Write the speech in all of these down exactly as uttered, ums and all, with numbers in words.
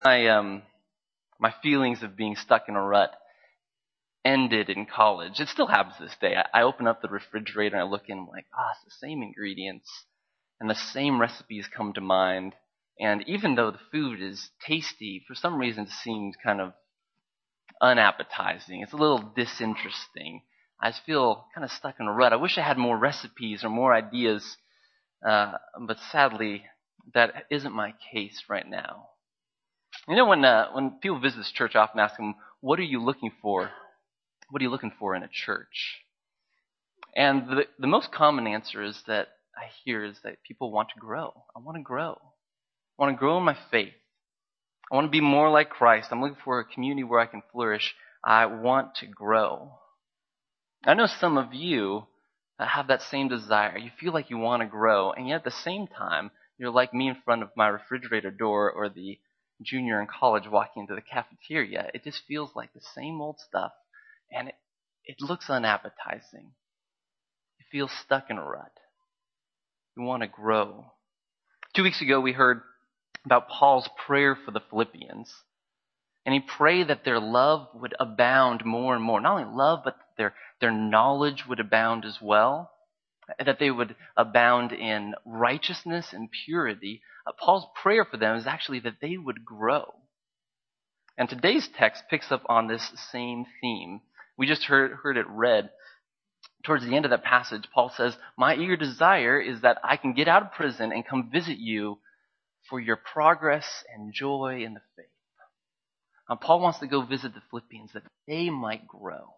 My um, my feelings of being stuck in a rut ended in college. It still happens to this day. I, I open up the refrigerator and I look in, I'm like, ah, oh, it's the same ingredients and the same recipes come to mind. And even though the food is tasty, for some reason it seems kind of unappetizing. It's a little disinteresting. I just feel kind of stuck in a rut. I wish I had more recipes or more ideas, uh, but sadly, that isn't my case right now. You know, when uh, when people visit this church, I often ask them, what are you looking for? What are you looking for in a church? And the, the most common answer is that I hear is that people want to grow. I want to grow. I want to grow in my faith. I want to be more like Christ. I'm looking for a community where I can flourish. I want to grow. I know some of you have that same desire. You feel like you want to grow, and yet at the same time, you're like me in front of my refrigerator door or the junior in college walking into the cafeteria. It just feels like the same old stuff, and it, it looks unappetizing. You feel stuck in a rut. You want to grow. Two weeks ago, we heard about Paul's prayer for the Philippians. And he prayed that their love would abound more and more. Not only love, but their, their knowledge would abound as well. That they would abound in righteousness and purity. Uh, Paul's prayer for them is actually that they would grow. And today's text picks up on this same theme. We just heard, heard it read. Towards the end of that passage, Paul says, my eager desire is that I can get out of prison and come visit you for your progress and joy in the faith. Now, Paul wants to go visit the Philippians that they might grow.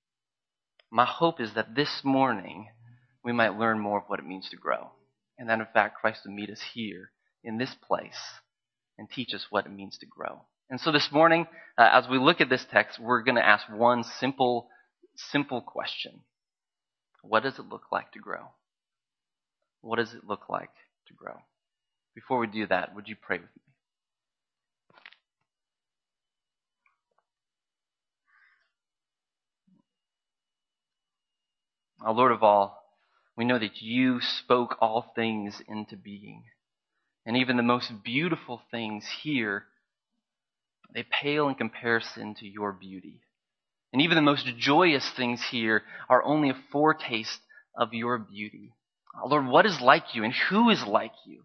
My hope is that this morning we might learn more of what it means to grow. And that, in fact, Christ will meet us here in this place and teach us what it means to grow. And so this morning, uh, as we look at this text, we're going to ask one simple, simple question. What does it look like to grow? What does it look like to grow? Before we do that, would you pray with me? Our Lord of all, we know that you spoke all things into being. And even the most beautiful things here, they pale in comparison to your beauty. And even the most joyous things here are only a foretaste of your beauty. Our Lord, what is like you and who is like you?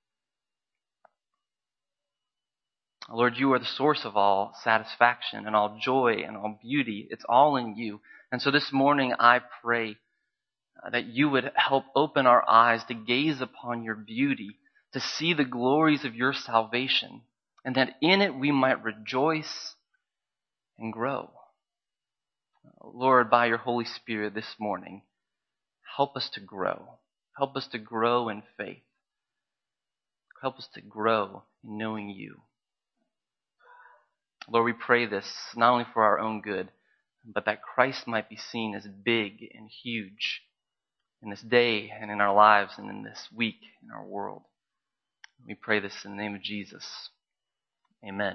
Lord, you are the source of all satisfaction and all joy and all beauty. It's all in you. And so this morning I pray that you would help open our eyes to gaze upon your beauty, to see the glories of your salvation, and that in it we might rejoice and grow. Lord, by your Holy Spirit this morning, help us to grow. Help us to grow in faith. Help us to grow in knowing you. Lord, we pray this not only for our own good, but that Christ might be seen as big and huge in this day and in our lives and in this week in our world. We pray this in the name of Jesus. Amen.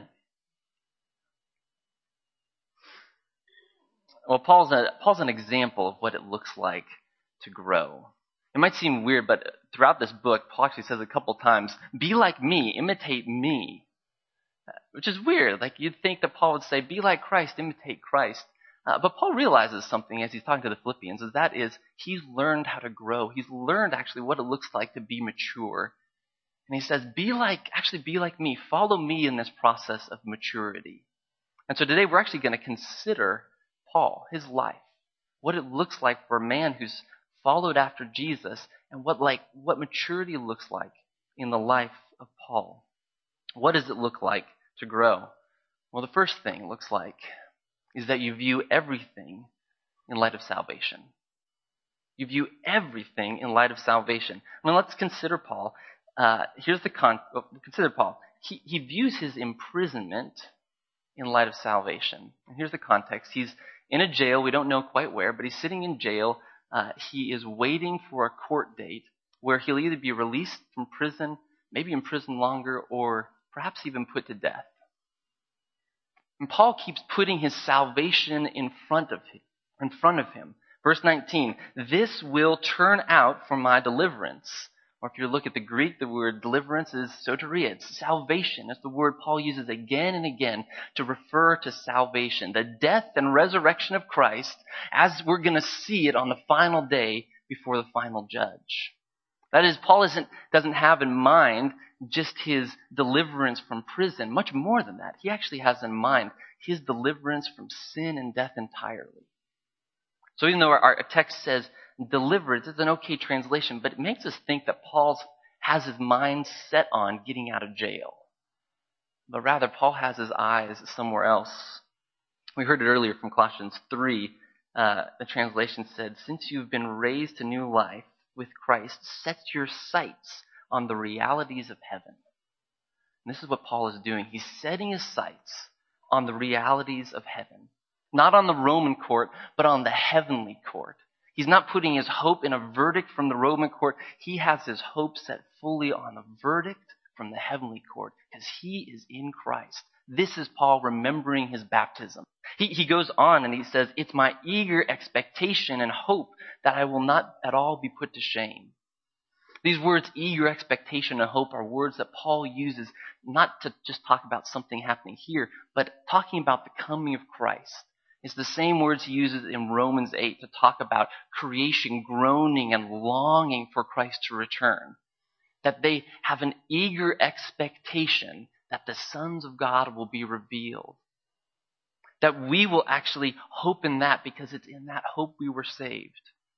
Well, Paul's, a, Paul's an example of what it looks like to grow. It might seem weird, but throughout this book, Paul actually says a couple times, be like me, imitate me. Which is weird. Like, you'd think that Paul would say, be like Christ, imitate Christ. Uh, but Paul realizes something as he's talking to the Philippians, is that is, he's learned how to grow. He's learned actually what it looks like to be mature. And he says, be like, actually be like me. Follow me in this process of maturity. And so today we're actually going to consider Paul, his life, what it looks like for a man who's followed after Jesus, and what like what maturity looks like in the life of Paul. What does it look like to grow? Well, the first thing it looks like is that you view everything in light of salvation. You view everything in light of salvation. I mean, let's consider Paul. Uh, here's the con. Consider Paul. He he views his imprisonment in light of salvation. And here's the context. He's in a jail. We don't know quite where, but he's sitting in jail. Uh, he is waiting for a court date where he'll either be released from prison, maybe in prison longer, or perhaps even put to death. And Paul keeps putting his salvation in front of him. In front of him. Verse nineteen, this will turn out for my deliverance, Or if you look at the Greek, the word deliverance is soteria. It's salvation. It's the word Paul uses again and again to refer to salvation. The death and resurrection of Christ as we're going to see it on the final day before the final judge. That is, Paul isn't, doesn't have in mind just his deliverance from prison. Much more than that. He actually has in mind his deliverance from sin and death entirely. So even though our, our text says deliverance, it's an okay translation, but it makes us think that Paul has his mind set on getting out of jail. But rather, Paul has his eyes somewhere else. We heard it earlier from Colossians three. Uh, the translation said, since you've been raised to new life with Christ, set your sights on the realities of heaven. And this is what Paul is doing. He's setting his sights on the realities of heaven. Not on the Roman court, but on the heavenly court. He's not putting his hope in a verdict from the Roman court. He has his hope set fully on the verdict from the heavenly court because he is in Christ. This is Paul remembering his baptism. He, he goes on and he says, it's my eager expectation and hope that I will not at all be put to shame. These words, eager expectation and hope, are words that Paul uses not to just talk about something happening here, but talking about the coming of Christ. It's the same words he uses in Romans eight to talk about creation groaning and longing for Christ to return. That they have an eager expectation that the sons of God will be revealed. That we will actually hope in that because it's in that hope we were saved.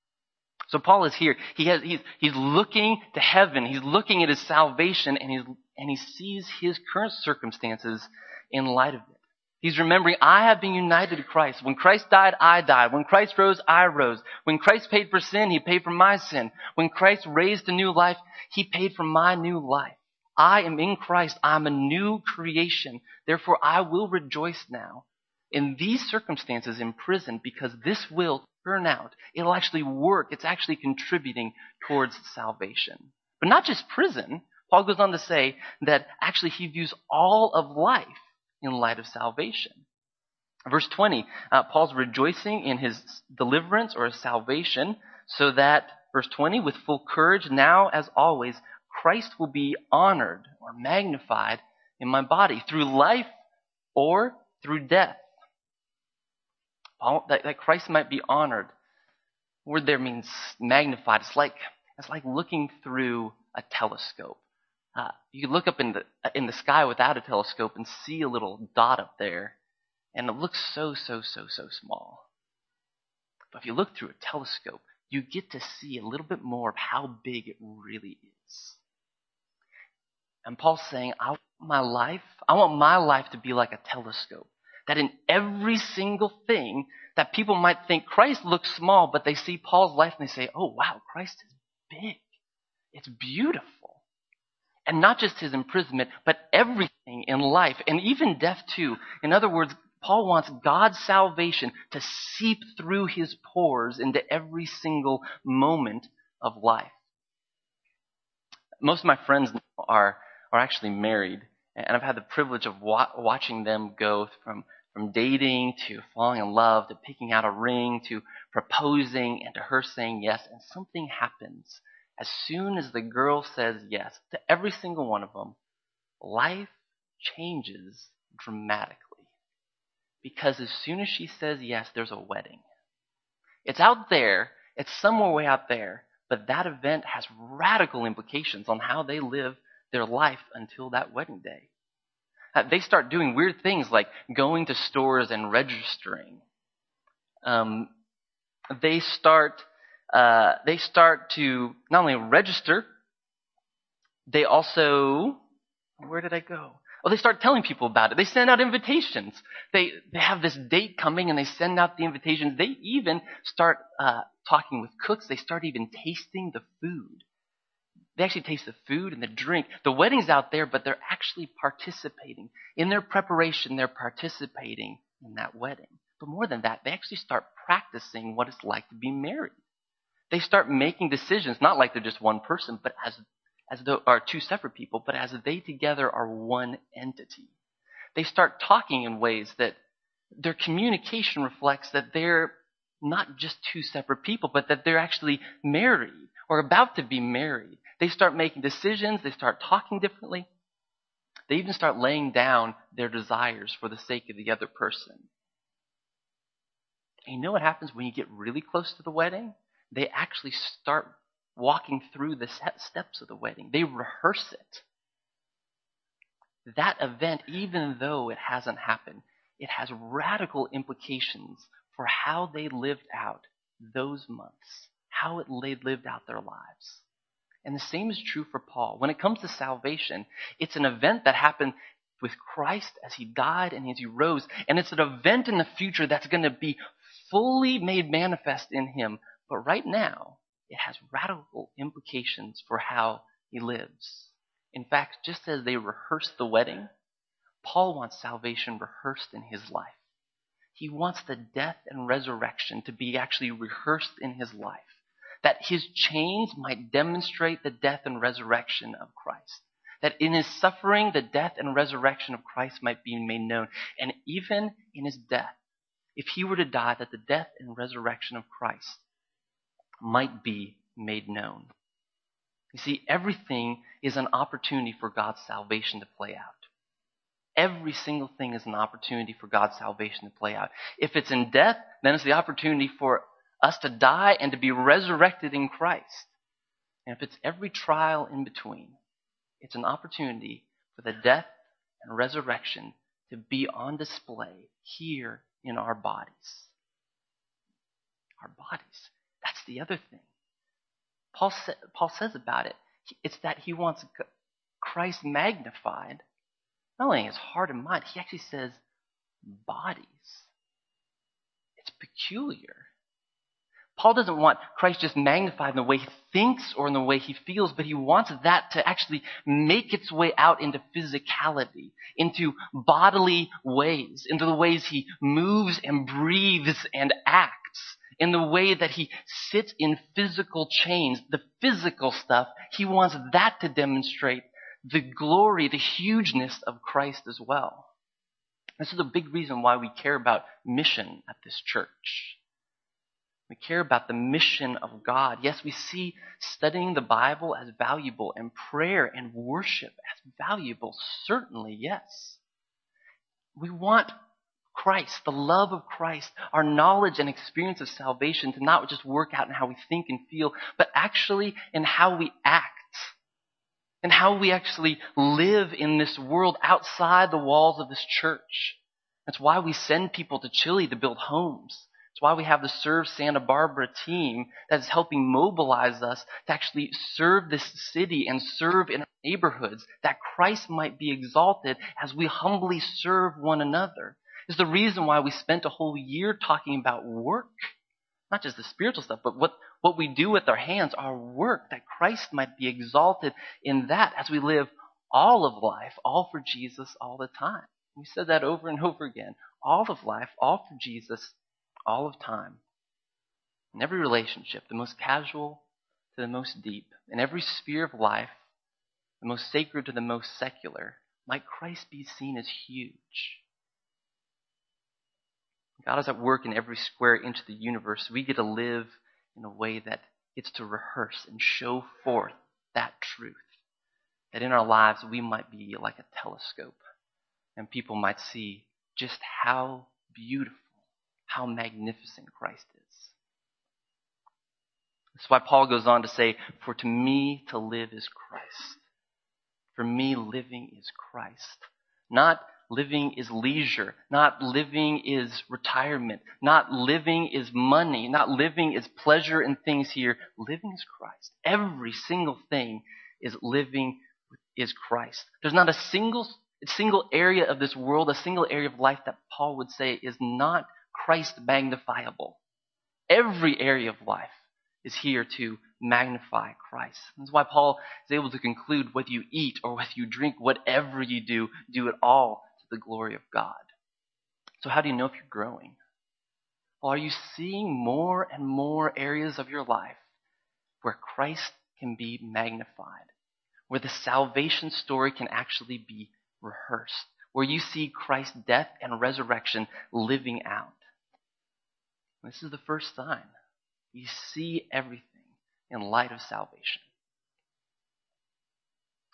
So Paul is here. He has, he's, he's looking to heaven. He's looking at his salvation and, he's, and he sees his current circumstances in light of it. He's remembering, I have been united to Christ. When Christ died, I died. When Christ rose, I rose. When Christ paid for sin, he paid for my sin. When Christ raised to new life, he paid for my new life. I am in Christ. I'm a new creation. Therefore, I will rejoice now in these circumstances in prison because this will turn out. It'll actually work. It's actually contributing towards salvation. But not just prison. Paul goes on to say that actually he views all of life in light of salvation. Verse twenty, uh, Paul's rejoicing in his deliverance or his salvation so that, verse twenty, with full courage, now as always, Christ will be honored or magnified in my body through life or through death. Paul, that, that Christ might be honored. The word there means magnified. It's like, it's like looking through a telescope. Uh, you can look up in the in the sky without a telescope and see a little dot up there, and it looks so, so, so, so small. But if you look through a telescope, you get to see a little bit more of how big it really is. And Paul's saying, I want my life, I want my life to be like a telescope. That in every single thing that people might think Christ looks small, but they see Paul's life and they say, oh wow, Christ is big. It's beautiful. And not just his imprisonment, but everything in life, and even death too. In other words, Paul wants God's salvation to seep through his pores into every single moment of life. Most of my friends are, are actually married, and I've had the privilege of wa- watching them go from, from dating to falling in love to picking out a ring to proposing and to her saying yes, and something happens. As soon as the girl says yes to every single one of them, life changes dramatically. Because as soon as she says yes, there's a wedding. It's out there. It's somewhere way out there. But that event has radical implications on how they live their life until that wedding day. Uh, they start doing weird things like going to stores and registering. Um, they start... Uh, they start to not only register, they also, where did I go? Oh, they start telling people about it. They send out invitations. They they have this date coming and they send out the invitations. They even start uh, talking with cooks. They start even tasting the food. They actually taste the food and the drink. The wedding's out there, but they're actually participating. In their preparation, they're participating in that wedding. But more than that, they actually start practicing what it's like to be married. They start making decisions, not like they're just one person, but as as though are two separate people, but as they together are one entity. They start talking in ways that their communication reflects that they're not just two separate people, but that they're actually married or about to be married. They start making decisions. They start talking differently. They even start laying down their desires for the sake of the other person. And you know what happens when you get really close to the wedding? They actually start walking through the steps of the wedding. They rehearse it. That event, even though it hasn't happened, it has radical implications for how they lived out those months, how it they lived out their lives. And the same is true for Paul. When it comes to salvation, it's an event that happened with Christ as he died and as he rose. And it's an event in the future that's going to be fully made manifest in him. But right now, it has radical implications for how he lives. In fact, just as they rehearse the wedding, Paul wants salvation rehearsed in his life. He wants the death and resurrection to be actually rehearsed in his life, that his chains might demonstrate the death and resurrection of Christ, that in his suffering, the death and resurrection of Christ might be made known. And even in his death, if he were to die, that the death and resurrection of Christ might be made known. You see, everything is an opportunity for God's salvation to play out. Every single thing is an opportunity for God's salvation to play out. If it's in death, then it's the opportunity for us to die and to be resurrected in Christ. And if it's every trial in between, it's an opportunity for the death and resurrection to be on display here in our bodies. Our bodies. That's the other thing. Paul, sa- Paul says about it, it's that he wants Christ magnified, not only in his heart and mind, he actually says bodies. It's peculiar. Paul doesn't want Christ just magnified in the way he thinks or in the way he feels, but he wants that to actually make its way out into physicality, into bodily ways, into the ways he moves and breathes and acts, in the way that he sits in physical chains, the physical stuff. He wants that to demonstrate the glory, the hugeness of Christ as well. This is a big reason why we care about mission at this church. We care about the mission of God. Yes, we see studying the Bible as valuable and prayer and worship as valuable. Certainly, yes. We want Christ, the love of Christ, our knowledge and experience of salvation to not just work out in how we think and feel, but actually in how we act and how we actually live in this world outside the walls of this church. That's why we send people to Chile to build homes. It's why we have the Serve Santa Barbara team that is helping mobilize us to actually serve this city and serve in our neighborhoods, that Christ might be exalted as we humbly serve one another. It's the reason why we spent a whole year talking about work. Not just the spiritual stuff, but what, what we do with our hands, our work, that Christ might be exalted in that as we live all of life, all for Jesus all the time. We said that over and over again. All of life, all for Jesus, all of time. In every relationship, the most casual to the most deep, in every sphere of life, the most sacred to the most secular, might Christ be seen as huge. God is at work in every square inch of the universe. We get to live in a way that gets to rehearse and show forth that truth. That in our lives we might be like a telescope and people might see just how beautiful, how magnificent Christ is. That's why Paul goes on to say, for to me to live is Christ. For me living is Christ. Not living is leisure. Not living is retirement. Not living is money. Not living is pleasure and things here. Living is Christ. Every single thing is living is Christ. There's not a single, single area of this world, a single area of life that Paul would say is not Christ magnifiable. Every area of life is here to magnify Christ. That's why Paul is able to conclude, whether you eat or whether you drink, whatever you do, do it all the glory of God. So how do you know if you're growing? Well, are you seeing more and more areas of your life where Christ can be magnified, where the salvation story can actually be rehearsed, where you see Christ's death and resurrection living out? This is the first sign. You see everything in light of salvation.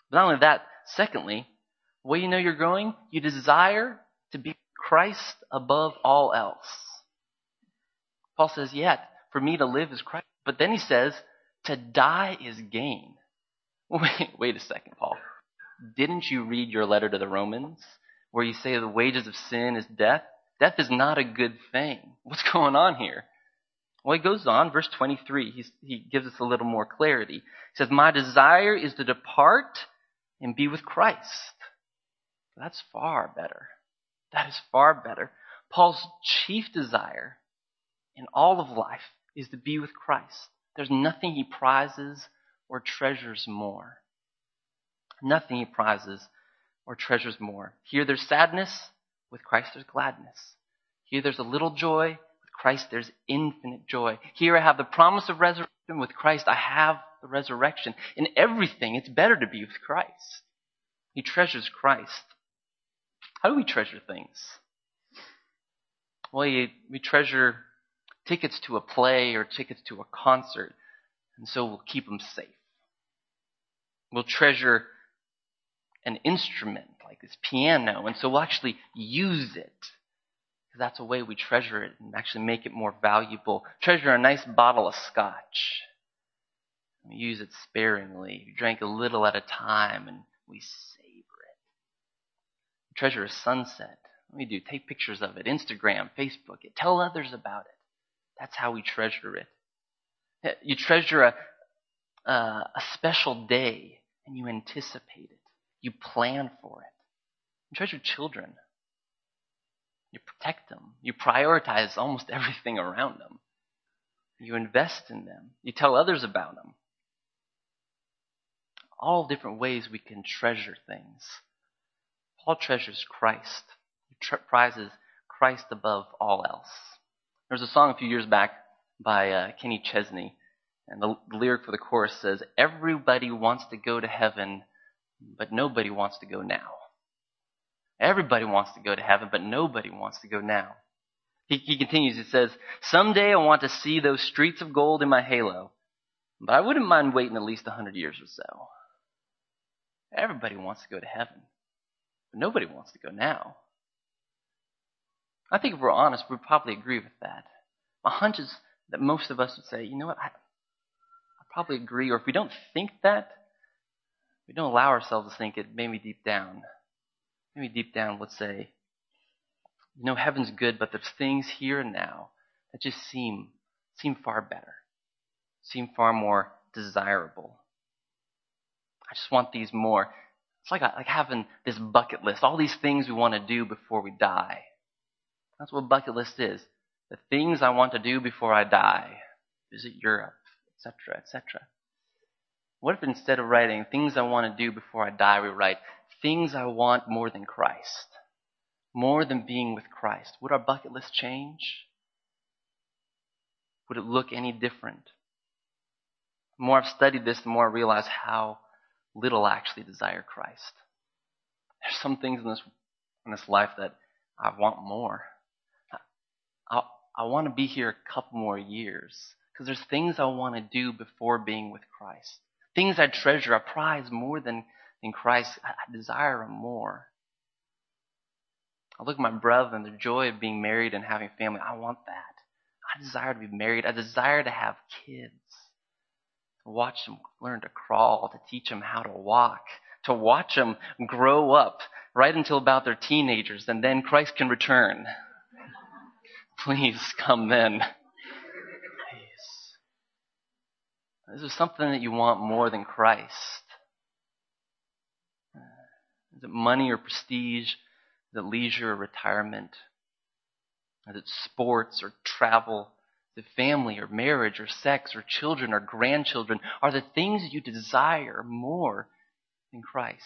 But not only that, secondly, the way you know you're growing, you desire to be Christ above all else. Paul says, yeah, for me to live is Christ. But then he says, to die is gain. Wait, wait a second, Paul. Didn't you read your letter to the Romans where you say the wages of sin is death? Death is not a good thing. What's going on here? Well, he goes on, verse twenty-three, he's, he gives us a little more clarity. He says, my desire is to depart and be with Christ. That's far better. That is far better. Paul's chief desire in all of life is to be with Christ. There's nothing he prizes or treasures more. Nothing he prizes or treasures more. Here there's sadness, with Christ there's gladness. Here there's a little joy, with Christ there's infinite joy. Here I have the promise of resurrection, with Christ I have the resurrection. In everything, it's better to be with Christ. He treasures Christ. How do we treasure things? Well, you, we treasure tickets to a play or tickets to a concert, and so we'll keep them safe. We'll treasure an instrument like this piano, and so we'll actually use it. Because that's a way we treasure it and actually make it more valuable. Treasure a nice bottle of scotch. We use it sparingly. We drank a little at a time, and we savor it. We treasure a sunset. What do we do? Take pictures of it. Instagram, Facebook it. Tell others about it. That's how we treasure it. You treasure a, a, a special day, and you anticipate it. You plan for it. You treasure children. You protect them. You prioritize almost everything around them. You invest in them. You tell others about them. All different ways we can treasure things. Paul treasures Christ. He tre- prizes Christ above all else. There was a song a few years back by uh, Kenny Chesney, and the, the lyric for the chorus says, everybody wants to go to heaven, but nobody wants to go now. Everybody wants to go to heaven, but nobody wants to go now. He, he continues, it says, someday I want to see those streets of gold in my halo, but I wouldn't mind waiting at least a hundred years or so. Everybody wants to go to heaven, but nobody wants to go now. I think if we're honest, we'd probably agree with that. My hunch is that most of us would say, you know what, I, I probably agree. Or if we don't think that, we don't allow ourselves to think it, maybe deep down. Maybe deep down would say, you know, heaven's good, but there's things here and now that just seem, seem far better, seem far more desirable. I just want these more. It's like, like having this bucket list, all these things we want to do before we die. That's what a bucket list is. The things I want to do before I die. Visit Europe, et cetera, et cetera. What if instead of writing things I want to do before I die, we write things I want more than Christ? More than being with Christ. Would our bucket list change? Would it look any different? The more I've studied this, the more I realize how little I actually desire Christ. There's some things in this in this life that I want more. I, I want to be here a couple more years because there's things I want to do before being with Christ. Things I treasure, I prize more than in Christ. I, I desire Him more. I look at my brother and the joy of being married and having a family. I want that. I desire to be married. I desire to have kids. To watch them learn to crawl, to teach them how to walk, to watch them grow up right until about their teenagers, and then Christ can return. Please come then. Please. This is something that you want more than Christ. Is it money or prestige? Is it leisure or retirement? Is it sports or travel? Is it family or marriage or sex or children or grandchildren? Are the things you desire more than Christ?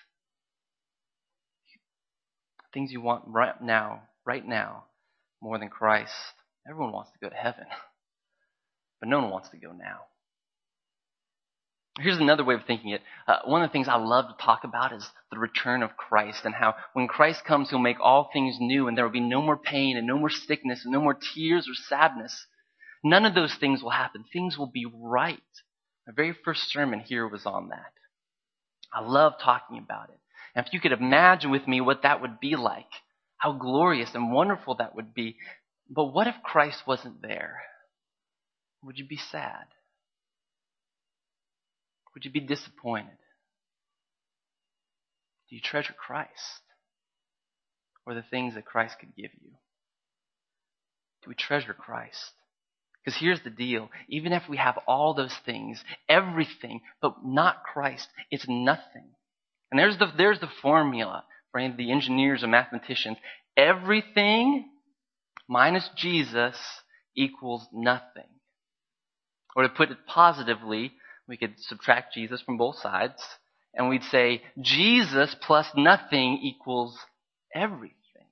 Things you want right now, right now, more than Christ. Everyone wants to go to heaven, but no one wants to go now. Here's another way of thinking it. Uh, one of the things I love to talk about is the return of Christ and how when Christ comes, He'll make all things new and there will be no more pain and no more sickness and no more tears or sadness. None of those things will happen. Things will be right. My very first sermon here was on that. I love talking about it. And if you could imagine with me what that would be like, how glorious and wonderful that would be. But what if Christ wasn't there? Would you be sad? Would you be disappointed? Do you treasure Christ or the things that Christ could give you? Do we treasure Christ? Because here's the deal. Even if we have all those things, everything, but not Christ, it's nothing. And there's the, there's the formula for any of the engineers or mathematicians. Everything minus Jesus equals nothing. Or to put it positively, we could subtract Jesus from both sides, and we'd say Jesus plus nothing equals everything.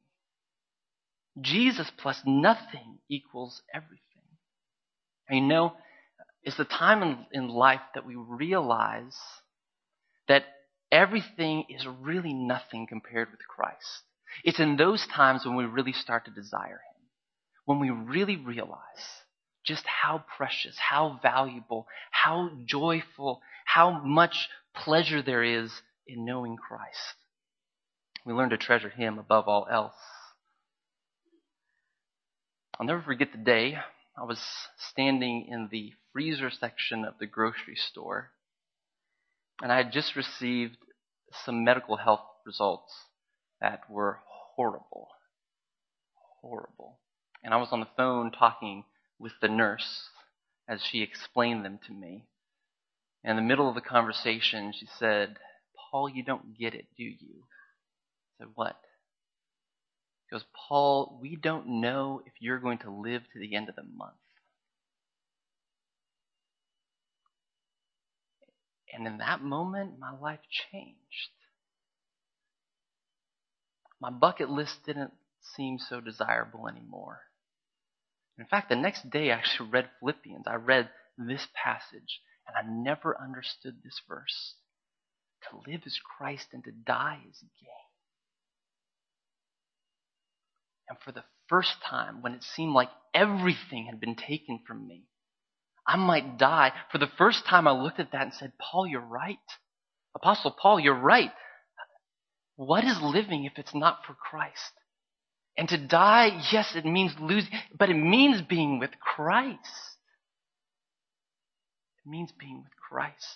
Jesus plus nothing equals everything. And you know, it's the time in, in life that we realize that everything is really nothing compared with Christ. It's in those times when we really start to desire Him. When we really realize just how precious, how valuable, how joyful, how much pleasure there is in knowing Christ. We learn to treasure Him above all else. I'll never forget the day I was standing in the freezer section of the grocery store, and I had just received some medical health results that were horrible. Horrible. And I was on the phone talking with the nurse as she explained them to me. In the middle of the conversation, she said, "Paul, you don't get it, do you?" I said, "What?" She goes, "Paul, we don't know if you're going to live to the end of the month." And in that moment, my life changed. My bucket list didn't seem so desirable anymore. In fact, the next day I actually read Philippians. I read this passage, and I never understood this verse. To live is Christ and to die is gain. And for the first time, when it seemed like everything had been taken from me, I might die. For the first time, I looked at that and said, "Paul, you're right. Apostle Paul, you're right. What is living if it's not for Christ? And to die, yes, it means losing, but it means being with Christ. It means being with Christ."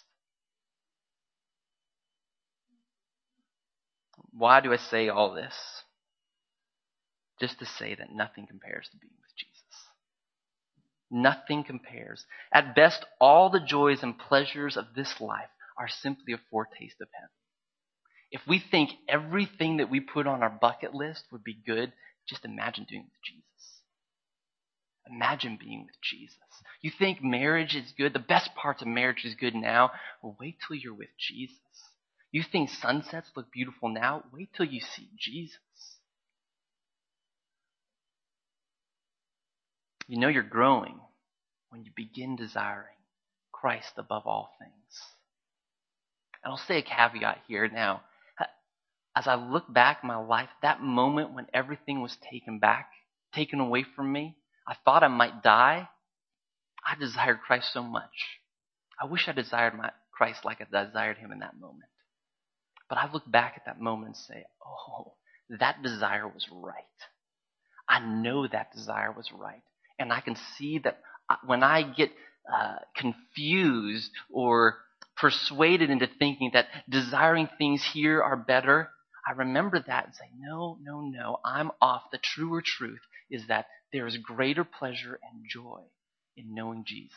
Why do I say all this? Just to say that nothing compares to being with Jesus. Nothing compares. At best, all the joys and pleasures of this life are simply a foretaste of heaven. If we think everything that we put on our bucket list would be good, just imagine doing it with Jesus. Imagine being with Jesus. You think marriage is good, the best parts of marriage is good now, well, wait till you're with Jesus. You think sunsets look beautiful now, wait till you see Jesus. You know you're growing when you begin desiring Christ above all things. And I'll say a caveat here now. As I look back in my life, that moment when everything was taken back, taken away from me, I thought I might die. I desired Christ so much. I wish I desired my Christ like I desired Him in that moment. But I look back at that moment and say, oh, that desire was right. I know that desire was right. And I can see that when I get uh, confused or persuaded into thinking that desiring things here are better, I remember that and say, no, no, no, I'm off. The truer truth is that there is greater pleasure and joy in knowing Jesus.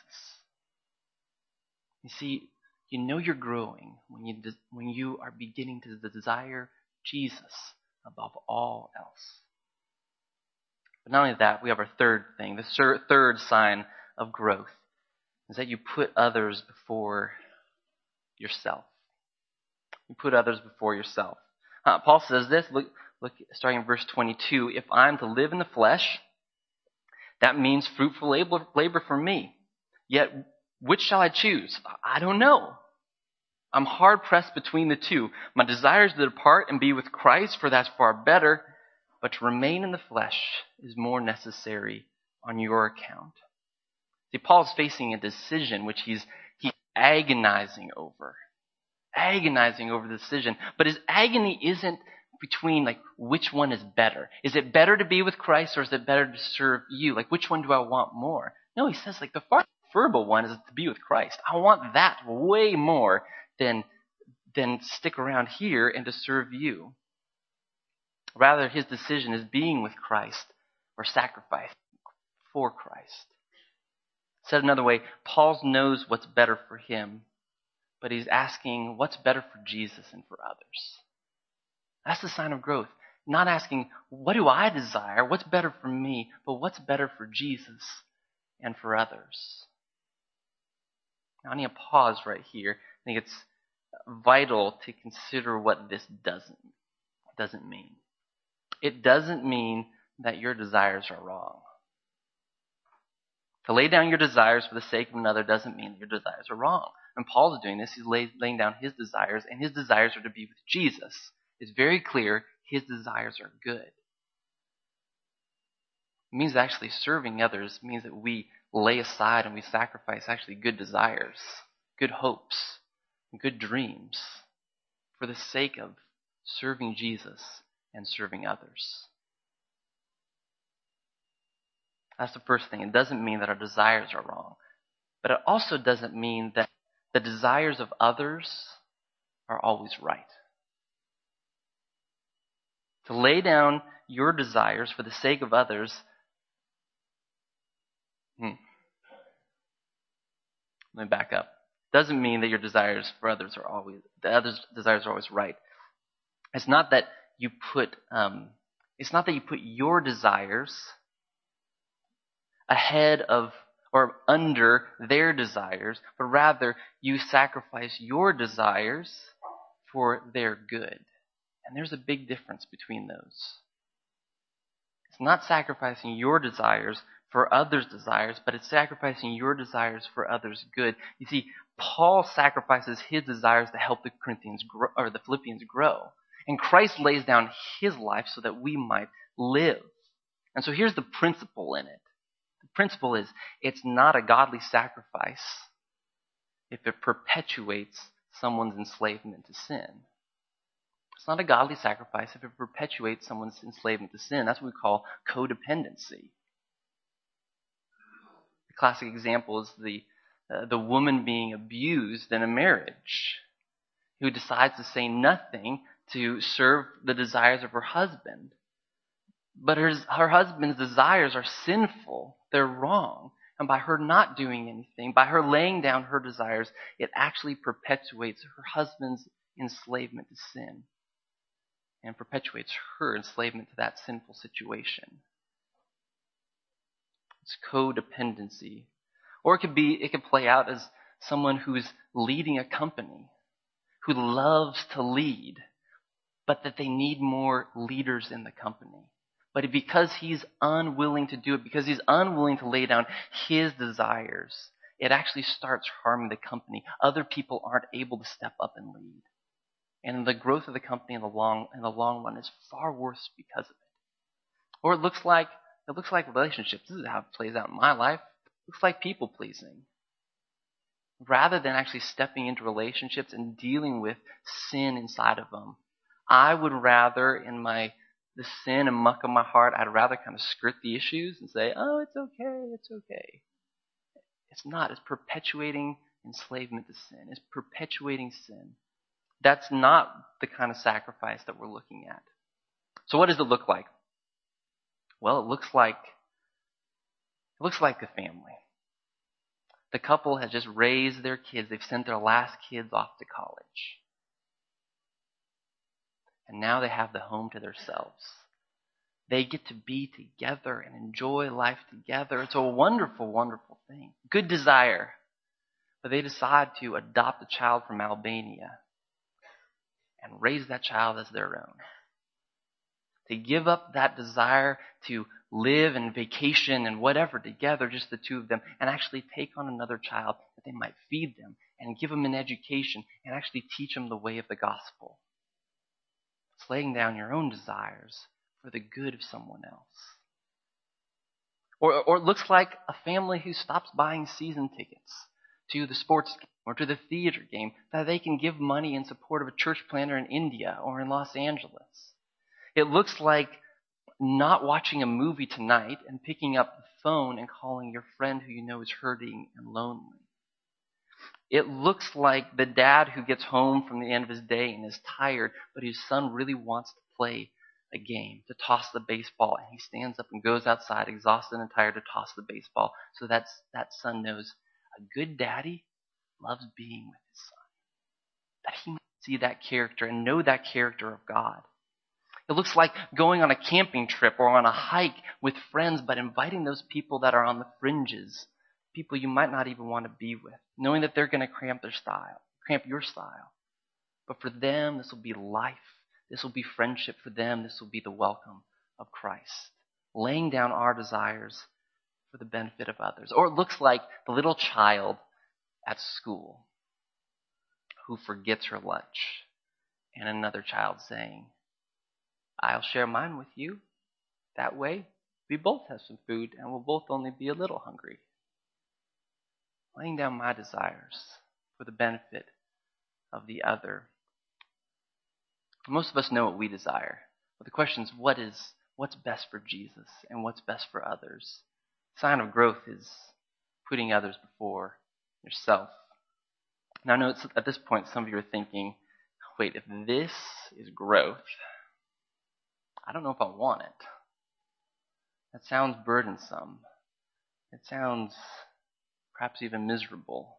You see, you know you're growing when you de- when you are beginning to desire Jesus above all else. But not only that, we have our third thing. The sur- third sign of growth is that you put others before yourself. You put others before yourself. Uh, Paul says this, look, look, starting in verse twenty-two, if I'm to live in the flesh, that means fruitful labor, labor for me. Yet, which shall I choose? I don't know. I'm hard pressed between the two. My desire is to depart and be with Christ, for that's far better, but to remain in the flesh is more necessary on your account. See, Paul's facing a decision which he's, he's agonizing over. agonizing over the decision. But his agony isn't between like which one is better. Is it better to be with Christ or is it better to serve you? Like which one do I want more? No, he says like the far preferable one is to be with Christ. I want that way more than than stick around here and to serve you. Rather, his decision is being with Christ or sacrifice for Christ. Said another way, Paul knows what's better for him, but he's asking what's better for Jesus and for others. That's the sign of growth. Not asking, what do I desire? What's better for me? But what's better for Jesus and for others? Now, I need to pause right here. I think it's vital to consider what this doesn't, doesn't mean. It doesn't mean that your desires are wrong. To lay down your desires for the sake of another doesn't mean that your desires are wrong. And Paul is doing this. He's lay, laying down his desires, and his desires are to be with Jesus. It's very clear his desires are good. It means actually serving others means that we lay aside and we sacrifice actually good desires, good hopes, good dreams for the sake of serving Jesus and serving others. That's the first thing. It doesn't mean that our desires are wrong, but it also doesn't mean that the desires of others are always right. To lay down your desires for the sake of others, hmm, let me back up. Doesn't mean that your desires for others are always, the others' desires are always right. It's not that you put, um, it's not that you put your desires ahead of or under their desires, but rather you sacrifice your desires for their good. And there's a big difference between those. It's not sacrificing your desires for others' desires, but it's sacrificing your desires for others' good. You see, Paul sacrifices his desires to help the Corinthians grow, or the Philippians grow. And Christ lays down his life so that we might live. And so here's the principle in it. The principle is it's not a godly sacrifice if it perpetuates someone's enslavement to sin. It's not a godly sacrifice if it perpetuates someone's enslavement to sin. That's what we call codependency. The classic example is the uh, the woman being abused in a marriage who decides to say nothing to serve the desires of her husband. But her, her husband's desires are sinful. They're wrong. And by her not doing anything, by her laying down her desires, it actually perpetuates her husband's enslavement to sin and perpetuates her enslavement to that sinful situation. It's codependency. Or it could be, it could play out as someone who's leading a company, who loves to lead, but that they need more leaders in the company. But because he's unwilling to do it, because he's unwilling to lay down his desires, it actually starts harming the company. Other people aren't able to step up and lead. And the growth of the company in the long in the long run is far worse because of it. Or it looks like it looks like relationships. This is how it plays out in my life. It looks like people pleasing. Rather than actually stepping into relationships and dealing with sin inside of them, I would rather, in my the sin and muck of my heart, I'd rather kind of skirt the issues and say, oh, it's okay, it's okay. It's not. It's perpetuating enslavement to sin. It's perpetuating sin. That's not the kind of sacrifice that we're looking at. So what does it look like? Well, it looks like it looks like a family. The couple has just raised their kids. They've sent their last kids off to college. And now they have the home to themselves. They get to be together and enjoy life together. It's a wonderful, wonderful thing. Good desire. But they decide to adopt a child from Albania and raise that child as their own. To give up that desire to live and vacation and whatever together, just the two of them, and actually take on another child that they might feed them and give them an education and actually teach them the way of the gospel. It's laying down your own desires for the good of someone else. Or, or it looks like a family who stops buying season tickets to the sports game or to the theater game, that they can give money in support of a church planter in India or in Los Angeles. It looks like not watching a movie tonight and picking up the phone and calling your friend who you know is hurting and lonely. It looks like the dad who gets home from the end of his day and is tired, but his son really wants to play a game, to toss the baseball, and he stands up and goes outside exhausted and tired to toss the baseball, so that that son knows a good daddy loves being with his son, that he might see that character and know that character of God. It looks like going on a camping trip or on a hike with friends, but inviting those people that are on the fringes, people you might not even want to be with, knowing that they're going to cramp their style, cramp your style. But for them, this will be life. This will be friendship for them. This will be the welcome of Christ, laying down our desires for the benefit of others. Or it looks like the little child at school who forgets her lunch, and another child saying, I'll share mine with you. That way, we both have some food and we'll both only be a little hungry. Laying down my desires for the benefit of the other. Most of us know what we desire, but the question is, what is what's best for Jesus and what's best for others? Sign of growth is putting others before yourself. Now, I know it's, at this point, some of you are thinking, wait, if this is growth, I don't know if I want it. That sounds burdensome. It sounds perhaps even miserable.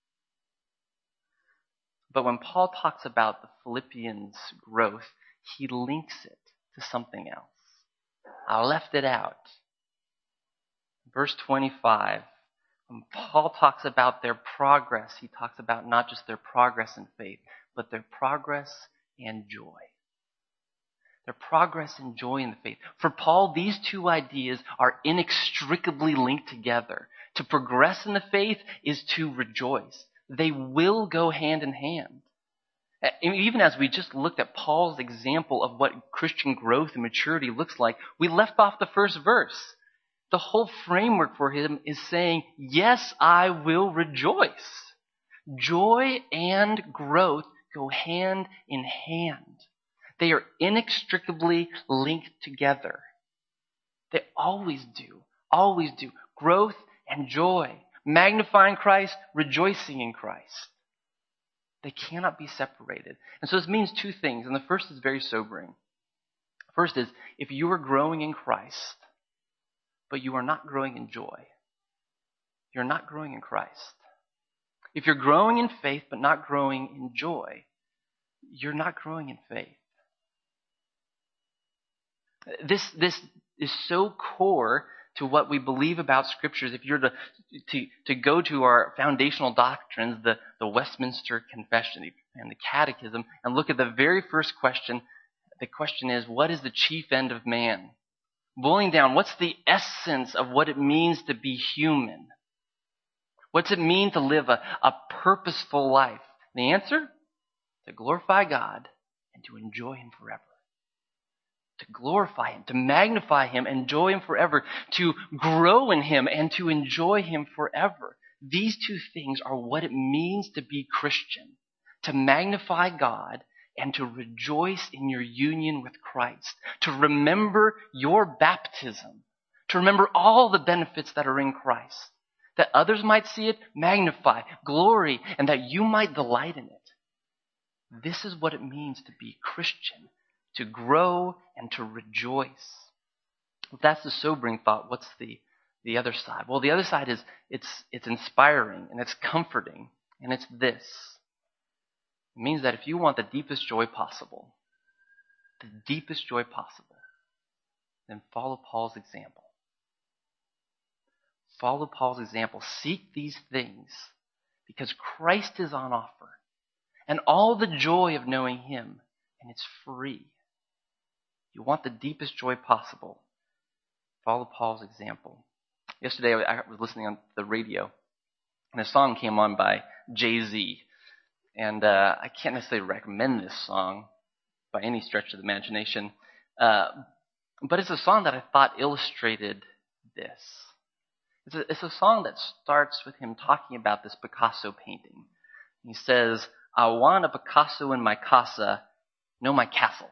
But when Paul talks about the Philippians' growth, he links it to something else. I left it out. Verse twenty-five, when Paul talks about their progress, he talks about not just their progress in faith, but their progress and joy. Their progress and joy in the faith. For Paul, these two ideas are inextricably linked together. To progress in the faith is to rejoice. They will go hand in hand. Even as we just looked at Paul's example of what Christian growth and maturity looks like, we left off the first verse. The whole framework for him is saying, yes, I will rejoice. Joy and growth go hand in hand. They are inextricably linked together. They always do, always do. Growth and joy. Magnifying Christ, rejoicing in Christ. They cannot be separated. And so this means two things. And the first is very sobering. First is, if you are growing in Christ, but you are not growing in joy, you're not growing in Christ. If you're growing in faith, but not growing in joy, you're not growing in faith. This, this is so core to what we believe about scriptures. If you're to, to, to go to our foundational doctrines, the, the Westminster Confession and the Catechism, and look at the very first question, the question is, what is the chief end of man? Boiling down, what's the essence of what it means to be human? What's it mean to live a, a purposeful life? The answer? To glorify God and to enjoy Him forever. To glorify Him, to magnify Him, enjoy Him forever, to grow in Him and to enjoy Him forever. These two things are what it means to be Christian. To magnify God and to rejoice in your union with Christ. To remember your baptism. To remember all the benefits that are in Christ. That others might see it, magnify, glory, and that you might delight in it. This is what it means to be Christian. To grow and to rejoice. If that's the sobering thought, what's the, the other side? Well, the other side is it's it's inspiring and it's comforting, and it's this. It means that if you want the deepest joy possible, the deepest joy possible, then follow Paul's example. Follow Paul's example. Seek these things because Christ is on offer, and all the joy of knowing Him, and it's free. You want the deepest joy possible. Follow Paul's example. Yesterday I was listening on the radio, and a song came on by Jay-Z. And uh, I can't necessarily recommend this song by any stretch of the imagination. Uh, but it's a song that I thought illustrated this. It's a, it's a song that starts with him talking about this Picasso painting. He says, I want a Picasso in my casa, no my castle.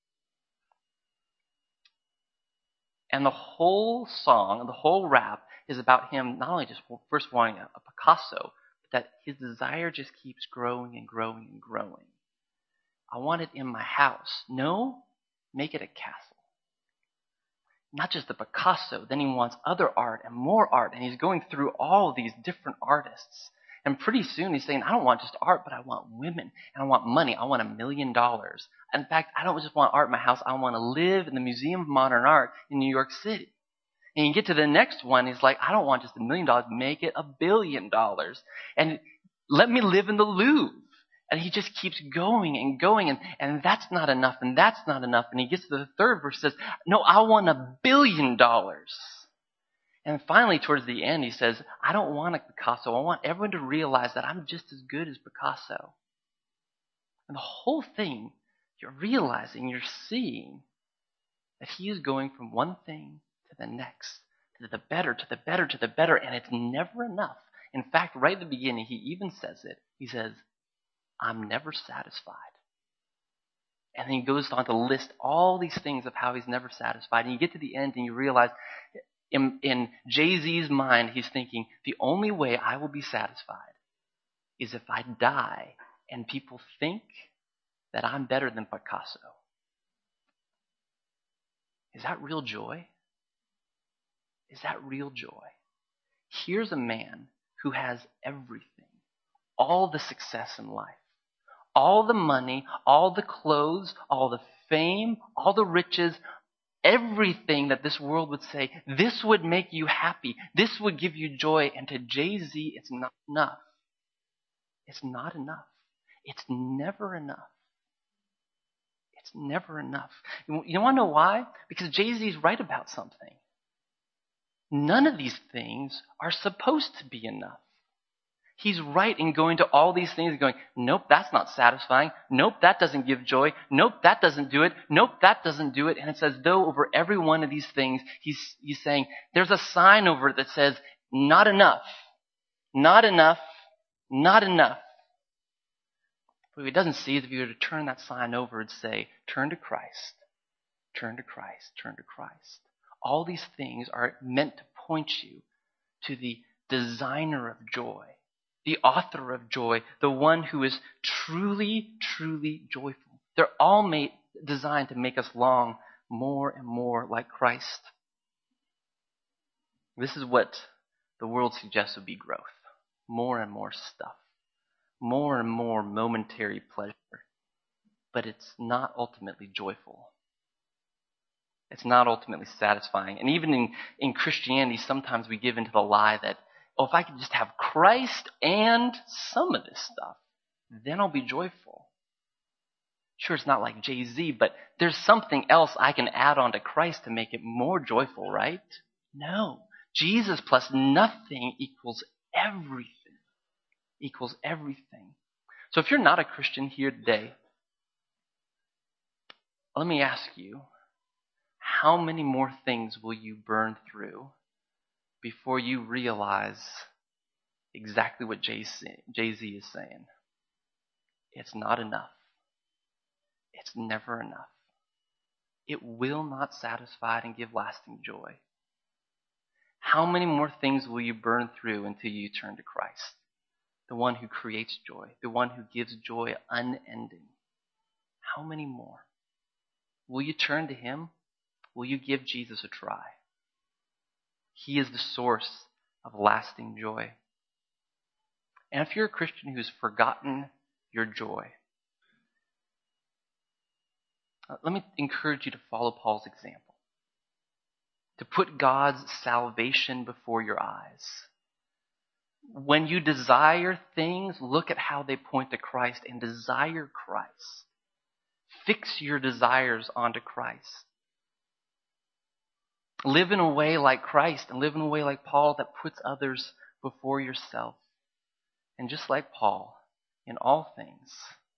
And the whole song, the whole rap is about him not only just first wanting a, a Picasso, but that his desire just keeps growing and growing and growing. I want it in my house. No, make it a castle. Not just the Picasso. Then he wants other art and more art. And he's going through all these different artists. And pretty soon he's saying, I don't want just art, but I want women. And I want money. I want a million dollars. In fact, I don't just want art in my house. I want to live in the Museum of Modern Art in New York City. And you get to the next one. He's like, I don't want just a million dollars. Make it a billion dollars. And let me live in the Louvre. And he just keeps going and going, and, and that's not enough, and that's not enough. And he gets to the third verse, says, no, I want a billion dollars. And finally, towards the end, he says, I don't want a Picasso. I want everyone to realize that I'm just as good as Picasso. And the whole thing, you're realizing, you're seeing that he is going from one thing to the next, to the better, to the better, to the better, and it's never enough. In fact, right at the beginning, he even says it. He says, I'm never satisfied. And then he goes on to list all these things of how he's never satisfied. And you get to the end and you realize in, in Jay-Z's mind, he's thinking, the only way I will be satisfied is if I die and people think that I'm better than Picasso. Is that real joy? Is that real joy? Here's a man who has everything, all the success in life. All the money, all the clothes, all the fame, all the riches, everything that this world would say, this would make you happy. This would give you joy. And to Jay-Z, it's not enough. It's not enough. It's never enough. It's never enough. You want to know why? Because Jay-Z's right about something. None of these things are supposed to be enough. He's right in going to all these things and going, nope, that's not satisfying. Nope, that doesn't give joy. Nope, that doesn't do it. Nope, that doesn't do it. And it's as though over every one of these things, he's, he's saying, there's a sign over it that says, not enough, not enough, not enough. But what he doesn't see is if you were to turn that sign over and say, turn to Christ, turn to Christ, turn to Christ. All these things are meant to point you to the designer of joy. The author of joy, the one who is truly, truly joyful. They're all made, designed to make us long more and more like Christ. This is what the world suggests would be growth. More and more stuff. More and more momentary pleasure. But it's not ultimately joyful. It's not ultimately satisfying. And even in, in Christianity, sometimes we give into the lie that, oh, if I could just have Christ and some of this stuff, then I'll be joyful. Sure, it's not like Jay-Z, but there's something else I can add on to Christ to make it more joyful, right? No. Jesus plus nothing equals everything. Equals everything. So if you're not a Christian here today, let me ask you, how many more things will you burn through before you realize exactly what Jay-Z is saying? It's not enough. It's never enough. It will not satisfy and give lasting joy. How many more things will you burn through until you turn to Christ? The one who creates joy, the one who gives joy unending. How many more? Will you turn to him? Will you give Jesus a try? He is the source of lasting joy. And if you're a Christian who's forgotten your joy, let me encourage you to follow Paul's example. To put God's salvation before your eyes. When you desire things, look at how they point to Christ and desire Christ. Fix your desires onto Christ. Live in a way like Christ and live in a way like Paul that puts others before yourself. And just like Paul, in all things,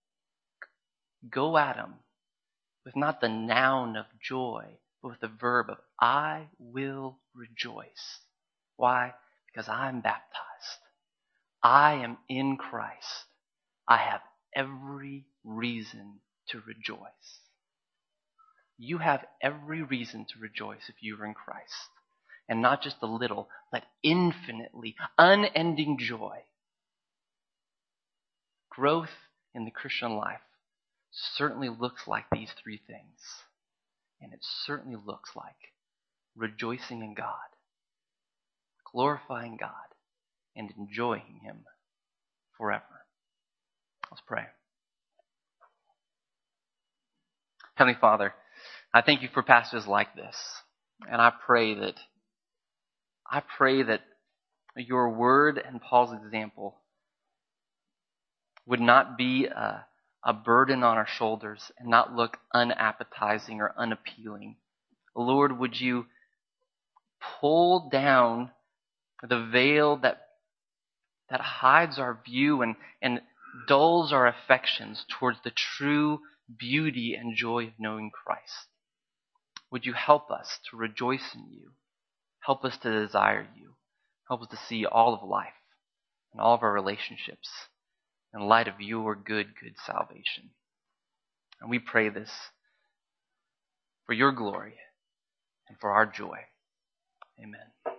go at him with not the noun of joy, but with the verb of I will rejoice. Why? Because I'm baptized. I am in Christ. I have every reason to rejoice. You have every reason to rejoice if you are in Christ. And not just a little, but infinitely, unending joy. Growth in the Christian life certainly looks like these three things. And it certainly looks like rejoicing in God, glorifying God, and enjoying Him forever. Let's pray. Heavenly Father, I thank you for passages like this. And I pray that I pray that your word and Paul's example would not be a, a burden on our shoulders and not look unappetizing or unappealing. Lord, would you pull down the veil that that hides our view and, and dulls our affections towards the true beauty and joy of knowing Christ. Would you help us to rejoice in you? Help us to desire you. Help us to see all of life and all of our relationships in light of your good, good salvation. And we pray this for your glory and for our joy. Amen.